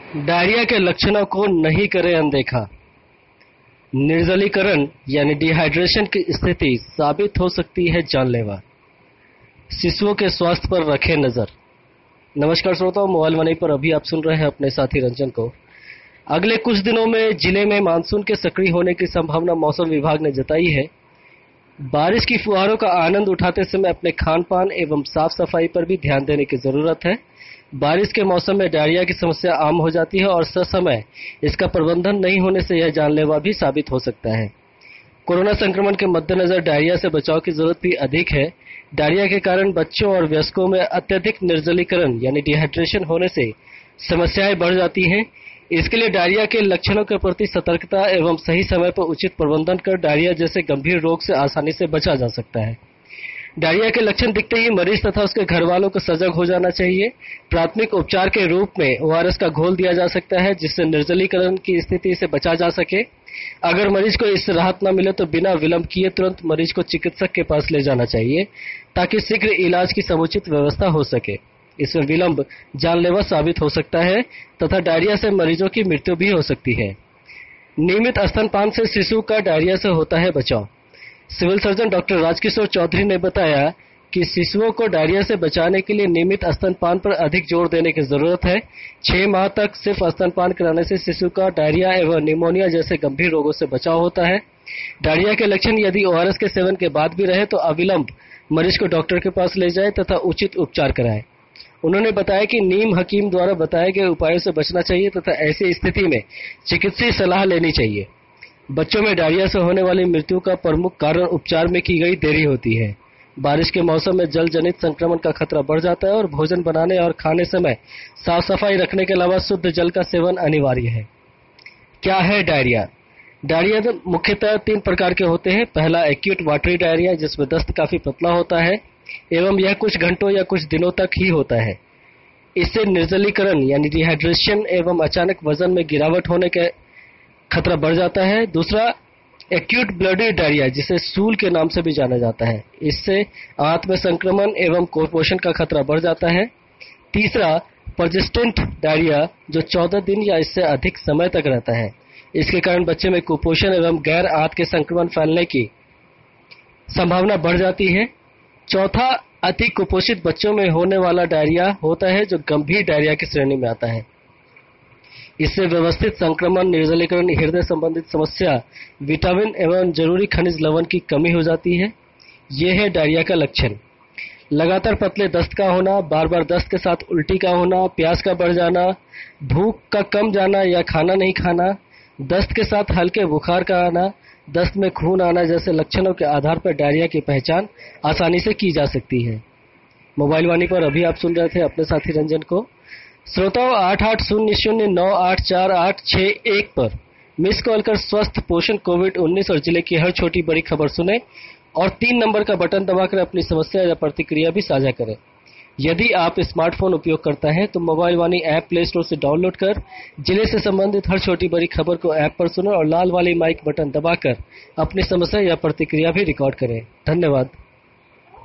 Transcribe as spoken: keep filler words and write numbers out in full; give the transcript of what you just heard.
Diarrhoea के लक्षणों को नहीं करें अनदेखा। निर्जलीकरण यानी डिहाइड्रेशन की स्थिति साबित हो सकती है जानलेवा। शिशुओं के स्वास्थ्य पर रखें नजर। नमस्कार श्रोताओं, मोबाइल वाणी पर अभी आप सुन रहे हैं अपने साथी रंजन को। अगले कुछ दिनों में जिले में मानसून के सक्रिय होने की संभावना मौसम विभाग ने जताई है। बारिश की फुहारों का आनंद उठाते समय अपने खान पान एवं साफ सफाई पर भी ध्यान देने की जरूरत है। बारिश के मौसम में डायरिया की समस्या आम हो जाती है और ससमय इसका प्रबंधन नहीं होने से यह जानलेवा भी साबित हो सकता है। कोरोना संक्रमण के मद्देनजर डायरिया से बचाव की जरूरत भी अधिक है। डायरिया के कारण बच्चों और वयस्कों में अत्यधिक निर्जलीकरण यानी डिहाइड्रेशन होने से समस्याएं बढ़ जाती हैं। इसके लिए डायरिया के लक्षणों के प्रति सतर्कता एवं सही समय पर उचित प्रबंधन कर डायरिया जैसे गंभीर रोग से आसानी से बचा जा सकता है। डायरिया के लक्षण दिखते ही मरीज तथा उसके घर वालों को सजग हो जाना चाहिए। प्राथमिक उपचार के रूप में ओआरएस का घोल दिया जा सकता है, जिससे निर्जलीकरण की स्थिति से बचा जा सके। अगर मरीज को इससे राहत न मिले तो बिना विलंब किए तुरंत मरीज को चिकित्सक के पास ले जाना चाहिए, ताकि शीघ्र इलाज की समुचित व्यवस्था हो सके। इसमें विलंब जानलेवा साबित हो सकता है तथा डायरिया से मरीजों की मृत्यु भी हो सकती है। नियमित स्तनपान से शिशु का डायरिया से होता है बचाव। Civil surgeon doctor Rajkishore Chaudhary ने बताया कि शिशुओं को डायरिया से बचाने के लिए नियमित स्तनपान पर अधिक जोर देने की जरूरत है। छह माह तक सिर्फ स्तनपान कराने से शिशु का डायरिया एवं निमोनिया जैसे गंभीर रोगों से बचाव होता है। डायरिया के लक्षण यदि ओआरएस के सेवन के बाद भी रहे तो अविलंब मरीज को डॉक्टर के पास ले जाए तथा उचित उपचार कराए। उन्होंने बताया कि नीम हकीम द्वारा बताए गए उपायों से बचना चाहिए तथा ऐसी स्थिति में चिकित्सीय सलाह लेनी चाहिए। बच्चों में डायरिया से होने वाली मृत्यु का प्रमुख कारण उपचार में की गई देरी होती है। बारिश के मौसम में जल जनित संक्रमण का खतरा बढ़ जाता है और भोजन बनाने और खाने समय साफ सफाई रखने के अलावा शुद्ध जल का सेवन अनिवार्य है। क्या है डायरिया? डायरिया मुख्यतः तीन प्रकार के होते हैं। पहला एक्यूट वाटरी डायरिया, जिसमें दस्त काफी पतला होता है एवं यह कुछ घंटों या कुछ दिनों तक ही होता है। इससे निर्जलीकरण यानी डिहाइड्रेशन एवं अचानक वजन में गिरावट होने के खतरा बढ़ जाता है। दूसरा एक्यूट ब्लडी डायरिया, जिसे सूल के नाम से भी जाना जाता है। इससे आंत में संक्रमण एवं कुपोषण का खतरा बढ़ जाता है। तीसरा परसिस्टेंट डायरिया, जो चौदह दिन या इससे अधिक समय तक रहता है। इसके कारण बच्चे में कुपोषण एवं गैर आंत के संक्रमण फैलने की संभावना बढ़ जाती है। चौथा अति कुपोषित बच्चों में होने वाला डायरिया होता है, जो गंभीर डायरिया की श्रेणी में आता है। इससे व्यवस्थित संक्रमण, निर्जलीकरण, हृदय संबंधित समस्या, विटामिन एवं जरूरी खनिज लवण की कमी हो जाती है। ये है डायरिया का लक्षण। लगातार पतले दस्त का होना, बार बार दस्त के साथ उल्टी का होना, प्यास का बढ़ जाना, भूख का कम जाना या खाना नहीं खाना, दस्त के साथ हल्के बुखार का आना, दस्त में खून आना जैसे लक्षणों के आधार पर डायरिया की पहचान आसानी से की जा सकती है। मोबाइल वाणी पर अभी आप सुन रहे थे अपने साथी रंजन को। श्रोताओं, आठ आठ शून्य शून्य नौ आठ चार आठ छह एक पर मिस कॉल कर स्वस्थ, पोषण, कोविड उन्नीस और जिले की हर छोटी बड़ी खबर सुने और तीन नंबर का बटन दबाकर अपनी समस्या या प्रतिक्रिया भी साझा करें। यदि आप स्मार्टफोन उपयोग करता है तो mobile Vani app play store से डाउनलोड कर जिले से संबंधित हर छोटी बड़ी खबर को ऐप पर सुने और लाल वाली माइक बटन दबाकर अपनी समस्या या प्रतिक्रिया भी रिकॉर्ड करें। धन्यवाद।